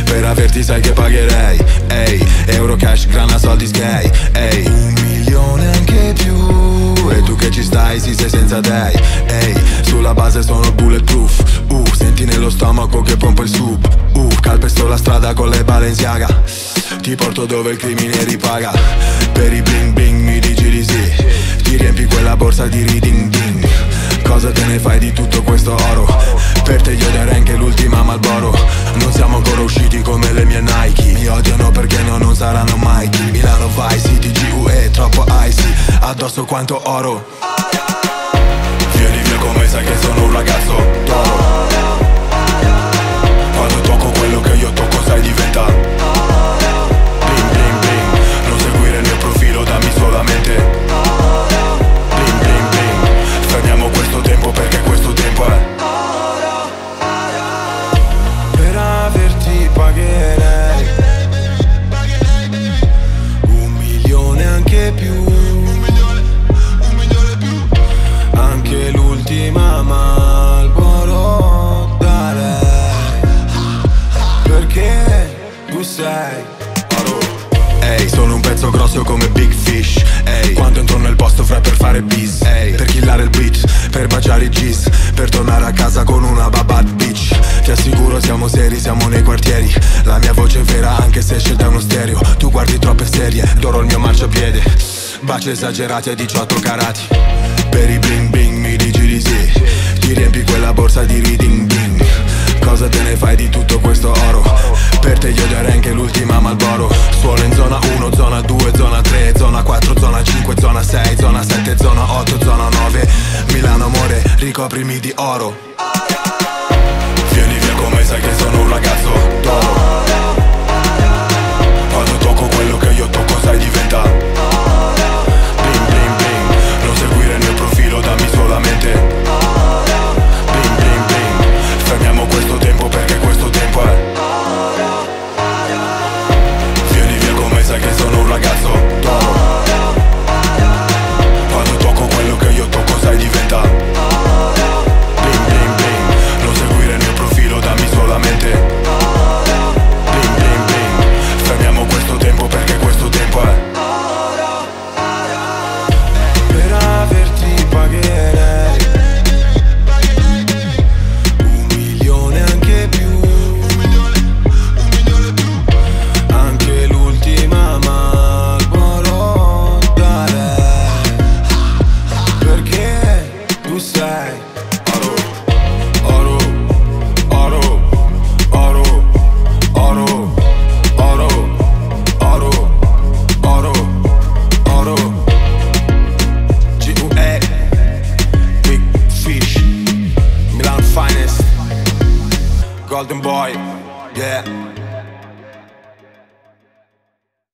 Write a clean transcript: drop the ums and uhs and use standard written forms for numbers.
Per averti sai che pagherei. Ehi, euro cash, grana, soldi sgay. Ehi, 1 milione anche più. E tu che ci stai, sì sei senza dei. Ehi, sulla base sono bulletproof. Senti nello stomaco che pompa il sub. Calpesto la strada con le Balenciaga. Ti porto dove il crimine ripaga. Per i bling bling mi dici di sì. Ti riempi quella borsa di reading ding. Cosa te ne fai di tutto questo oro? Per te io darei anche l'ultima Marlboro. Non siamo ancora usciti come le mie Nike. Mi odiano perché non saranno mai chi. Milano Vice City, GUE, troppo icy. Addosso quanto oro. Vieni via come sai che sono un ragazzo d'oro. Quando tocco quello che io tocco sai diventa bling bling bling. Non seguire il mio profilo, dammi solamente bling bling bling. Fermiamo questo tempo perché questo tempo è. Per averti pagherei 1 milione anche più. Anche l'ultima Marlboro darei. Perché tu sei oro. Ehi, sono un pezzo grosso come Big Fish. Ehi, quando entro nel posto fra per fare bis. Ehi, per killare il beat, per baciare i G's, per tornare a casa con una bad bitch. Ti assicuro siamo seri, siamo nei quartieri. La mia voce è vera anche se esce da uno stereo. Tu guardi troppe serie, d'oro il mio marciapiede. Baci esagerati a 18 carati. Per i bling bling mi dici di sì. Ti riempi quella borsa di reading ding. Cosa te ne fai di tutto questo oro? Per te io darei anche l'ultima Marlboro. Suolo in zona 1, zona 2, zona 3, zona 4, zona 5, zona 6, zona 7, zona 8, zona 9. Milano amore, ricoprimi di oro. Vieni via come sai che sono un ragazzo d'oro. Quando tocco quello che io tocco sai diventa bling bling bling. Non seguire il mio profilo, dammi solamente bling bling bling. Fermiamo questo tempo perché questo tempo è. Vieni via come sai che sono un ragazzo d'oro. Quando tocco quello che io tocco sai diventa bling bling bling. Non seguire il mio profilo, dammi solamente bling bling bling. Fermiamo questo tempo perché questo tempo è. Per averti pagherei 1 milione anche più. Anche l'ultima Marlboro darei. Perché tu sei oro. Oro, oro, oro, oro, oro, oro, oro, oro. GUE, Big Fish, Milan Finest, Golden Boy, yeah.